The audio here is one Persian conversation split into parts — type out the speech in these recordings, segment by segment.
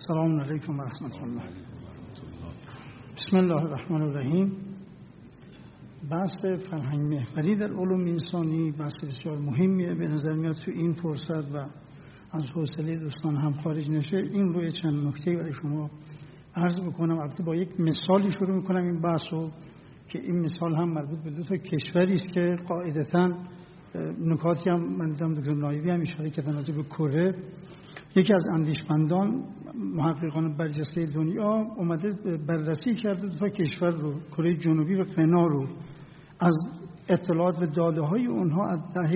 سلام علیکم و رحمت الله. بسم الله الرحمن الرحیم. بحث فرهنگ محوری در علوم انسانی بحث بسیار مهمیه. به نظر میاد تو این فرصت و از حوصله دوستان هم خارج نشه این روی چند نکته برای شما عرض بکنم. البته با یک مثالی شروع میکنم این بحثو که این مثال هم مربوط به دو تا کشوری است که قاعدتاً نکاتی هم من دیدم دکتر نایبی هم اشاره کردن راجع به کره. یکی از اندیشمندان محققان برجسته دنیا اومده بررسی کرده دو تا کشور رو، کره جنوبی و غنا رو، از اطلاعات و داده های اونها از دهه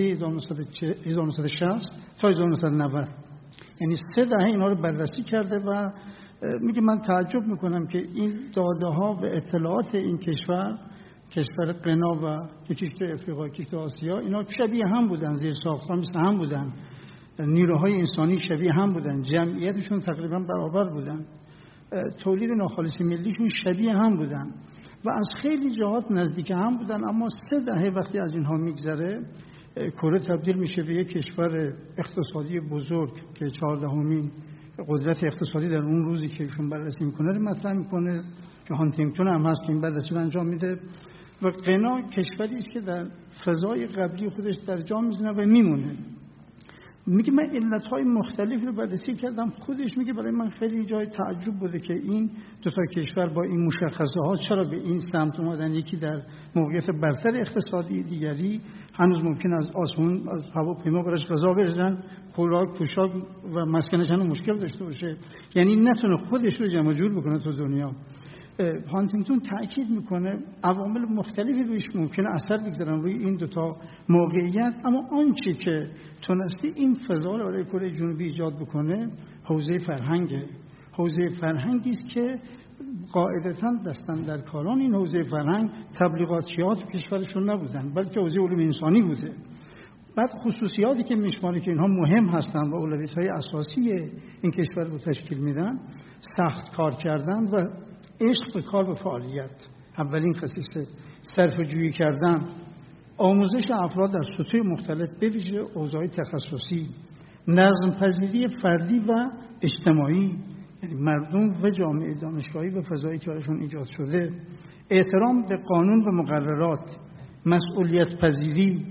1960 تا 1990، یعنی 3 دهه اینا رو بررسی کرده و میگه من تعجب میکنم که این داده ها و اطلاعات این کشور غنا و یکیش تو افریقا یکیش تو آسیا، اینا شبیه هم بودن، زیر ساختمان مثل هم بودن، نیروهای انسانی شبیه هم بودن، جمعیتشون تقریبا برابر بودن، تولید ناخالص ملیشون شبیه هم بودن و از خیلی جهات نزدیک هم بودن. اما 3 دهه وقتی از اینها میگذره کره تبدیل میشه به یک کشور اقتصادی بزرگ که 14مین قدرت اقتصادی در اون روزی که ایشون بررسی میکنه رو مطرح میکنه که هانتینگتون هم هست که این بررسی رو انجام میده. و غنا کشوری است که در فضای قبلی خودش در جا میزنه و میمونه. میگه من علتهای مختلفی رو بررسی کردم، خودش میگه برای من خیلی جای تعجب بوده که این دو تا کشور با این مشخصه ها چرا به این سمت اومدن. یکی در موقعیت برتر اقتصادی، دیگری هنوز ممکن از آسمون از هواپیما براش غذا بریزن، خوراک، پوشاک و مسکنش هم مشکل داشته باشه، یعنی نتونه خودش رو جمع جور بکنه تو دنیا. هانتینگتون تأکید میکنه عوامل مختلفی رویش ممکنه اثر بگذارن روی این دوتا موقعیت، اما آنچه که تونسته این فضا رو برای کره جنوبی ایجاد بکنه حوزه فرهنگه. حوزه فرهنگی است که قاعدتاً دستاندرکاران این حوزه فرهنگ تبلیغاتیات کشورشون نبودن، بلکه حوزه علوم انسانی بوده. بعد خصوصیاتی که میشماره که اینها مهم هستن و اولویت‌های اساسی این کشور رو تشکیل میدن، سخت کار کردن و عشق به کار و فعالیت. اولین خصیصه صرفه‌جویی کردن، آموزش افراد در سطوح مختلف به ویژه حوزه‌های تخصصی، نظم پذیری فردی و اجتماعی، یعنی مردم و جامعه دانشگاهی و فضایی که براشون ایجاد شده، احترام به قانون و مقررات، مسئولیت پذیری،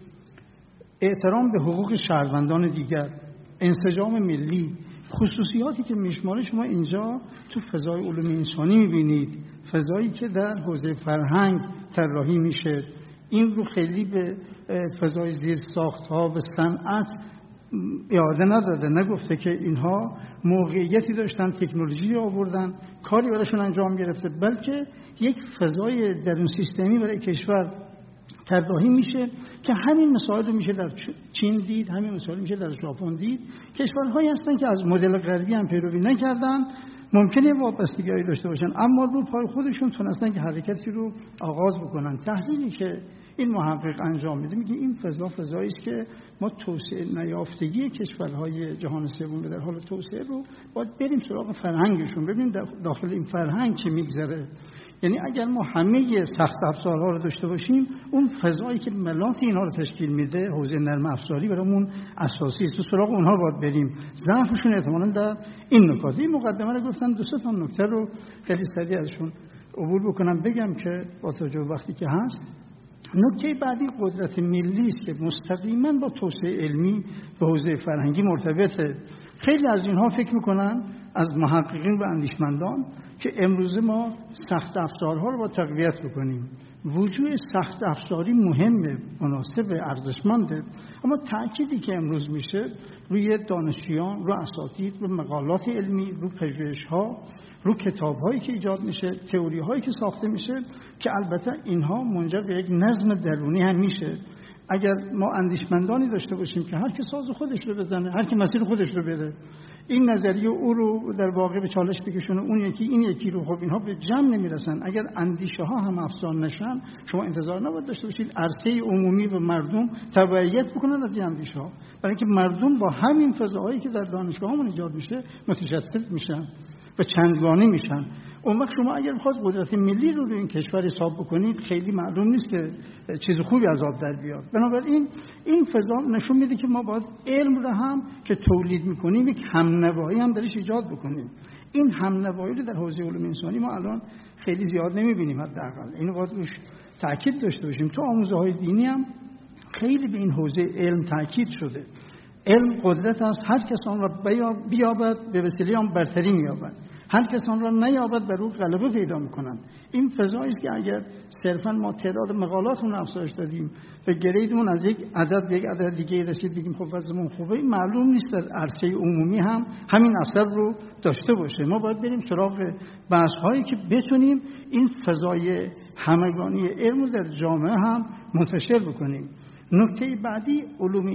احترام به حقوق شهروندان دیگر، انسجام ملی. خصوصیاتی که میشماره شما اینجا تو فضای علوم انسانی میبینید، فضایی که در حوزه فرهنگ طراحی میشه. این رو خیلی به فضای زیر ساخت‌ها و صنعت اعاده نداده، نگفته که اینها موقعیتی داشتن، تکنولوژی آوردن، کاری براشون انجام گرفته، بلکه یک فضای درون سیستمی برای کشور طراحی میشه که همین مسائل رو میشه در چین دید، همین مسائل میشه در ژاپن دید. کشورهایی هستن که از مدل غربی هم پیروی نکردن، ممکنه وابستگی‌هایی داشته باشن، اما رو پای خودشون تونستن که حرکتی رو آغاز بکنن. تحلیلی که این محقق انجام میده میگه این فضایی است که ما توسعه نیافتگی کشورهای جهان سوم در حال توسعه رو باید بریم سراغ فرهنگشون، ببینیم داخل این فرهنگ چه میگذره. یعنی اگر ما همه سخت افزارها رو داشته باشیم، اون فضایی که ملاط اینها رو تشکیل میده، حوزه نرم افزاری برامون اساسی است، تو سراغ اونها باید بریم. ضعفشون احتمالاً در این نکات. این مقدمه رو گفتم، 2 تا نکته رو خیلی سریع ازشون عبور بکنم بگم که با توجه به وقتی که هست. نکته بعدی قدرت ملی است که مستقیما با توسعه علمی به حوزه فرهنگی مرتبطه. خیلی از اینها فکر میکنن، از محققین و اندیشمندان، که امروز ما سخت افزارها رو با تقویت بکنیم. وجود سخت افزاری مهمه، مناسبه، ارزشمنده، اما تأکیدی که امروز میشه روی دانشجویان، رو اساتید، رو مقالات علمی، رو پژوهش‌ها، رو کتاب‌هایی که ایجاد میشه، تئوری‌هایی که ساخته میشه، که البته اینها منجر به یک نظم درونی هم میشه. اگر ما اندیشمندانی داشته باشیم که هر کی ساز خودش رو بزنه، هر کی مسیر خودش رو بره، این نظریه او رو در واقع به چالش بکشونه، اون یکی این یکی رو، خب اینها به جمع نمیرسن. اگر اندیشه ها هم افزار نشن، شما انتظار نباید داشته باشید عرصه عمومی و مردم تبعیت بکنن از این اندیشه ها، برای اینکه مردم با همین فضاهایی که در دانشگاهمون ایجاد میشه متشتت میشن و چندگانه میشن. اون وقت شما اگر بخواید قدرت ملی رو این کشور حساب بکنید، خیلی معلوم نیست که چیز خوبی از آب در بیاد. بنابراین این فضا نشون میده که ما باید علم رو هم که تولید میکنیم یک همنوایی هم درش ایجاد بکنیم. این همنوایی در حوزه علوم انسانی ما الان خیلی زیاد نمیبینیم. حداقل اینو باید روش تاکید داشته باشیم. تو آموزه‌های دینی هم خیلی به این حوزه علم تاکید شده. علم قدرت است، هر کس آن را بیابد به وسیله آن برتری می‌یابد، هر کس آن را نیابد بر او غلبه پیدا می‌کنند. این فضایی است که اگر صرفاً ما تعداد مقالاتمون افزایش دادیم و گریدمون از یک عدد دیگه رسید بگیم خب وضعمون خوبه، این معلوم نیست در عرصه عمومی هم همین اثر رو داشته باشه. ما باید بریم سراغ بحث‌هایی که بتونیم این فضای همگانی علم رو در جامعه هم منتشر بکنیم. نکته بعدی علوم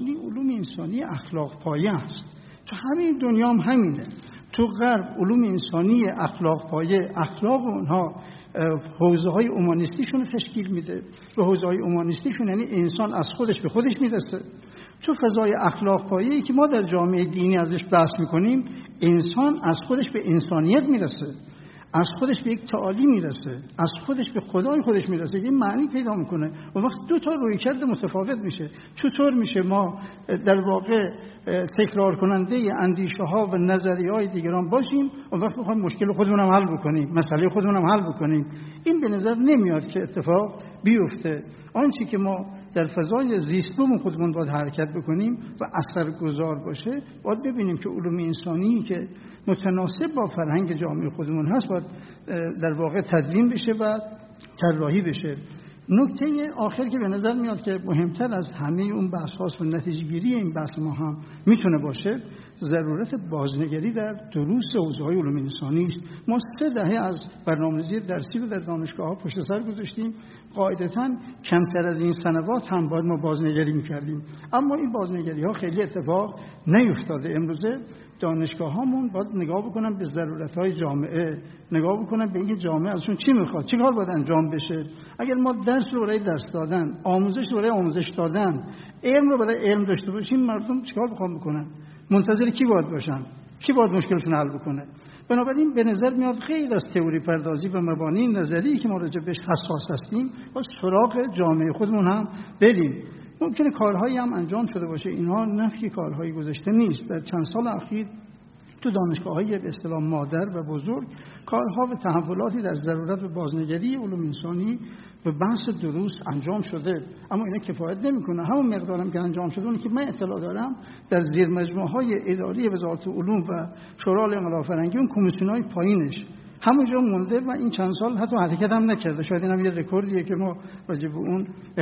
انسانی اخلاق پایه است. تو همین دنیا هم همینه. تو غرب علوم انسانی اخلاق پایه، اخلاق اونها حوزه‌های اومانیستیشون تشکیل میده. به حوزه‌های اومانیستیشون یعنی انسان از خودش به خودش میرسه. تو فضای اخلاق پایه‌ای که ما در جامعه دینی ازش بحث میکنیم، انسان از خودش به انسانیت میرسه، از خودش به یک تعالی میرسه، از خودش به خدای خودش میرسه، یه معنی پیدا میکنه. و وقت دو تا رویکرد متفاوت میشه. چطور میشه ما در واقع تکرار کننده اندیشه ها و نظریه های دیگران باشیم و وقت بخوایم مشکل خودمون هم حل بکنیم، مسئله خودمون هم حل بکنیم؟ این به نظر نمیاد که اتفاق بیفته. آنچه که ما در فضای زیستبوم خودمون باید حرکت بکنیم و اثرگذار باشه، باید ببینیم که علوم انسانی که متناسب با فرهنگ جامعه خودمون هست باید در واقع تدوین بشه و طراحی بشه. نکته آخر که به نظر میاد که مهمتر از همه اون بحث هاست و نتیجه گیری این بحث ما هم میتونه باشه، ضرورت بازنگری در دروس حوزه‌های علوم انسانی است. ما 3 دهه از برنامه‌ریزی درسی رو در دانشگاه‌ها پشت سر گذاشتیم. قاعدتاً کمتر از این سنوات هم باید ما بازنگری می‌کردیم، اما این بازنگری‌ها خیلی اتفاق نیفتاده. امروزه دانشگاه‌هامون باید نگاه بکنن به ضرورت‌های جامعه، نگاه بکنن به این جامعه ازشون چی می‌خواد، چه کار باید انجام بشه. اگر ما درس رو برای درس دادن، آموزش رو برای آموزش دادن، علم رو برای علم داشته باشیم، مردم چیکار بکنن؟ منتظر کی باید باشن؟ کی باید مشکلشون حل بکنه؟ بنابراین به نظر میاد خیلی از تئوری پردازی و مبانی نظری که ما راجع بهش حساس هستیم با سراغ جامعه خودمون هم بریم. ممکنه کارهایی هم انجام شده باشه، اینها نفی کارهای گذشته نیست. در چند سال اخیر تو دانشگاه‌های به اصطلاح مادر و بزرگ کارها و تحولاتی در ضرورت به بازنگری علوم انسانی و بحث دروس انجام شده، اما اینا کفایت نمیکنه. همون مقدارم که انجام شده اونی که من اطلاع دارم در زیر مجموعه‌های اداری وزارت علوم و شورای انقلاب فرهنگی اون کمیسیون‌های پایینش همونجا مونده و این چند سال حتی حرکت هم نکرده. شاید اینم یه رکوردیه که ما راجع به اون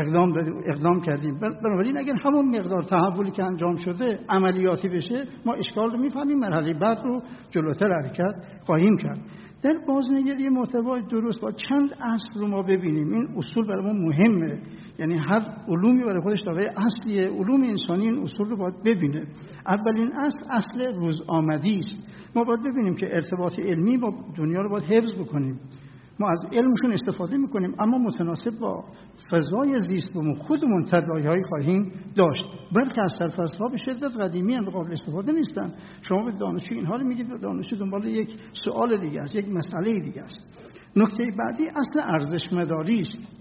اقدام کردیم. بنابراین اگر همون مقدار تحولی که انجام شده عملیاتی بشه، ما اشکال رو میفهمیم، مرحله بعد رو جلوتر حرکت خواهیم کرد. در بازنگری محتوای درست با چند اصل رو ما ببینیم. این اصول برای ما مهمه، یعنی هر علومی برای خودش دارای اصلیه. علوم انسانی این اصول رو باید ببینه. اولین اصل روزآمدی است. ما باید ببینیم که ارتباط علمی با دنیا رو باید حفظ بکنیم. ما از علمشون استفاده میکنیم، اما متناسب با فضای زیستمون خودمون طراحی‌هایی خواهیم داشت. بلکه از سرفصل‌ها به شدت قدیمی هم قابل استفاده نیستن. شما به دانشجو اینها رو میگید و دانشجو دنبال یک سوال دیگه است، یک مسئله دیگه است. نکته بعدی اصل ارزش‌مداری است.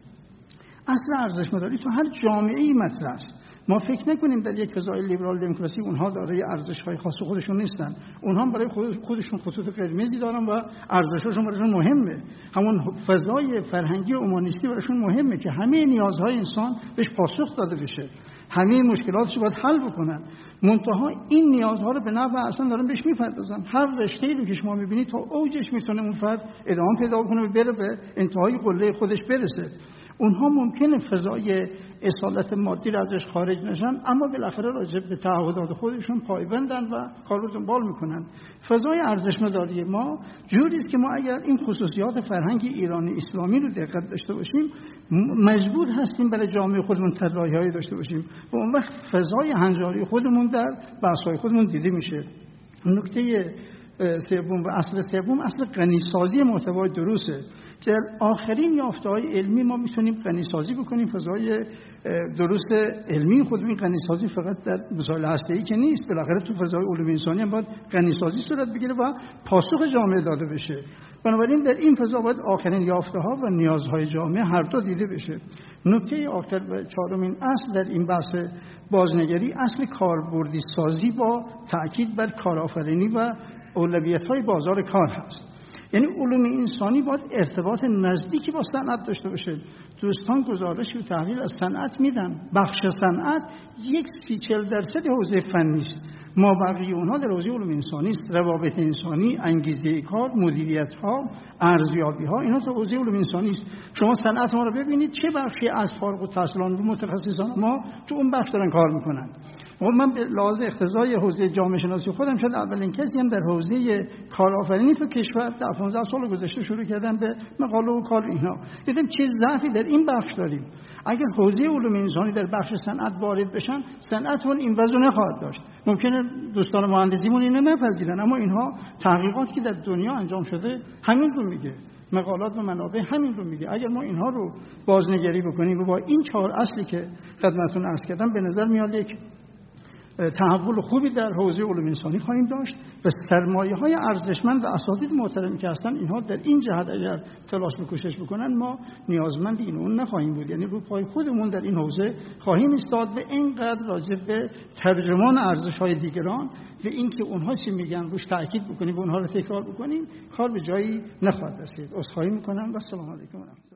اصل ارزش‌مداری تو هر جامعه‌ای مطرح است. ما فکر نکنیم در یک فضای لیبرال دموکراسی اونها دارای ارزش‌های خاص خودشون نیستن. اونها برای خودشون خطوط قرمزی دارن و ارزش‌هاشون براشون مهمه. همون فضای فرهنگی و اومانیستی براشون مهمه که همه نیازهای انسان بهش پاسخ داده بشه، همه مشکلاتش رو باید حل بکنن. منتها این نیازها رو به نحو اصلا دارن بهش میپردازن. هر رشته‌ای رو که شما می‌بینید تا اوجش میتونه اون فرد ادامه پیدا کنه و بره به انتهای قله خودش برسه. اونها ممکنه فضای اصالت مادی رو ازش خارج نشن، اما بالاخره راجع به تعهدات خودشون پایبندن و کار رو دنبال میکنن. فضای ارزش‌مداری ما جوری است که ما اگر این خصوصیات فرهنگ ایرانی اسلامی رو دقت داشته باشیم، مجبور هستیم برای جامعه خودمون طراحی‌هایی داشته باشیم و اون وقت فضای هنجاری خودمون در بحث‌های خودمون دیده میشه. نکته سوم و اصل سوم اصل غنی‌سازی محتوای دروسه. در آخرین یافته‌های علمی ما میتونیم غنی‌سازی بکنیم فضای دروس علمی خودمون. غنی‌سازی فقط در مسائل هسته‌ای که نیست، بالاخره تو فضای علوم انسانی هم باید غنی‌سازی صورت بگیره و پاسخ جامعه داده بشه. بنابراین در این فضا باید آخرین یافته‌ها و نیازهای جامعه هر دو دیده بشه. نکته آخر و چهارمین اصل در این بحث بازنگری اصل کاربردی سازی با تأکید بر کارآفرینی و اولویت‌های بازار کار هست. یعنی علوم انسانی باید ارتباط نزدیکی با صنعت داشته باشه. دوستان گزارش و تحلیل از صنعت میدن، بخش صنعت 40% حوزه فنی است، مابقی اونها در حوزه علوم انسانی است. روابط انسانی، انگیزه کار، مدیریت ها، ارزیابی ها، اینا تو حوزه علوم انسانی است. شما صنعت ما رو ببینید، چه بخشی از فارغ التحصیلان و متخصصان ما تو اون بخش دارن کار میکنن. من به لحاظ اقتضای حوزه جامعه شناسی خودم شد اولین کسی هم در حوزه کارآفرینی تو کشور در 15 سال گذشته شروع کردم به مقاله و کار اینا. دیدم چه ضعفی در این بخش داریم. اگر حوزه علوم انسانی در بخش صنعت وارد بشن، صنعتمون این وضع نخواهد داشت. ممکنه دوستان مهندسیمون اینو نپذیرن، اما اینها تحقیقاتی که در دنیا انجام شده همین رو میگه، مقالات و منابع همین رو میگه. اگر ما اینها رو بازنگری بکنیم و با این 4 اصلی که خدمتتون عرض کردم، به نظر میاد یک تحول خوبی در حوزه علوم انسانی خواهیم داشت و سرمایه‌های ارزشمند و اساتید محترمی که هستن، اینها در این جهت اگر تلاش و کوشش بکنن، ما نیازمند این اون نخواهیم بود. یعنی رو پای خودمون در این حوزه خواهیم ایستاد و اینقدر راجع به ترجمان ارزش‌های دیگران و اینکه اونها چی میگن روش تاکید بکنیم و اونها رو تکرار بکنیم، کار به جایی نخواهد رسید. عذرخواهی می‌کنم و السلام علیکم و رحمت الله.